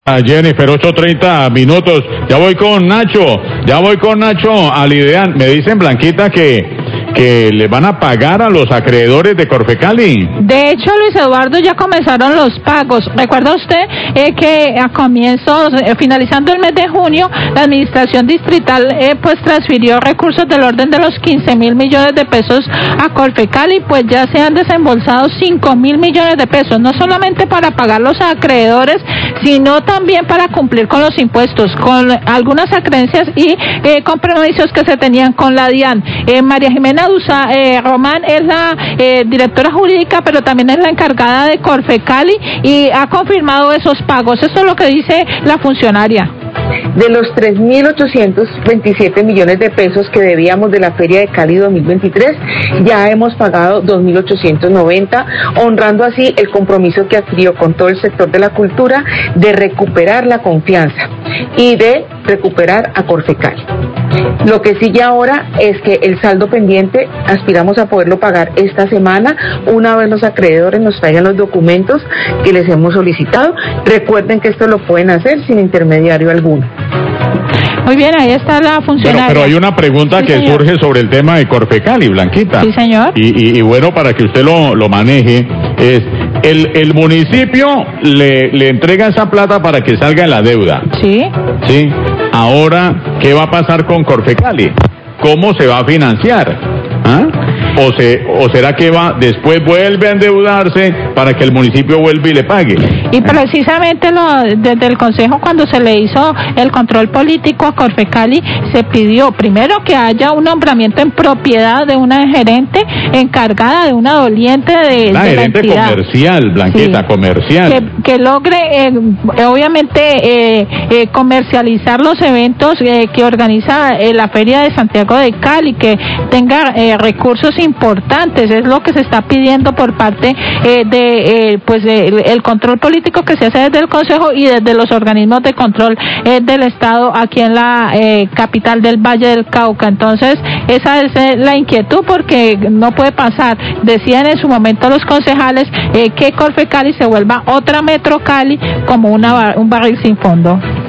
Jennifer, 8:30. Ya voy con Nacho al Ideal. Me dicen, Blanquita, que le van a pagar a los acreedores de Corfecali. De hecho, Luis Eduardo, ya comenzaron los pagos. ¿Recuerda usted que a comienzos, finalizando el mes de junio, la administración distrital pues transfirió recursos del orden de los 15.000 millones de pesos a Corfecali? Pues ya se han desembolsado 5.000 millones de pesos, no solamente para pagar los acreedores, sino también para cumplir con los impuestos, con algunas acreencias y compromisos que se tenían con la DIAN. María Jimena Dusa Román es la directora jurídica, pero también es la encargada de Corfecali y ha confirmado esos pagos. Eso es lo que dice la funcionaria. De los 3.827 millones de pesos que debíamos de la Feria de Cali 2023, ya hemos pagado 2.890, honrando así el compromiso que adquirió con todo el sector de la cultura de recuperar la confianza y de recuperar a Corfecali. Lo que sigue ahora es que el saldo pendiente aspiramos a poderlo pagar esta semana, una vez los acreedores nos traigan los documentos que les hemos solicitado. Recuerden que esto lo pueden hacer sin intermediario alguno. Muy bien, ahí está la funcionaria. Pero hay una pregunta sí, que señor. Surge sobre el tema de Corfecali, Blanquita. Sí, señor. Y bueno, para que usted lo maneje, es el municipio le entrega esa plata para que salga en la deuda. Sí. Sí. Ahora, ¿qué va a pasar con Corfecali? ¿Cómo se va a financiar? ¿Ah? ¿O será que después vuelve a endeudarse para que el municipio vuelva y le pague? Y precisamente desde el Consejo, cuando se le hizo el control político a Corfecali, se pidió primero que haya un nombramiento en propiedad de una gerente encargada de una doliente de la entidad. Comercial, Blanquita, sí, comercial. Que logre, obviamente, comercializar los eventos que organiza la Feria de Santiago de Cali, que tenga recursos importantes. Es lo que se está pidiendo por parte el control político que se hace desde el Consejo y desde los organismos de control del Estado aquí en la capital del Valle del Cauca. Entonces, esa es la inquietud, porque no puede pasar, decían en su momento los concejales, que Corfecali se vuelva otra Metro Cali como un barril sin fondo.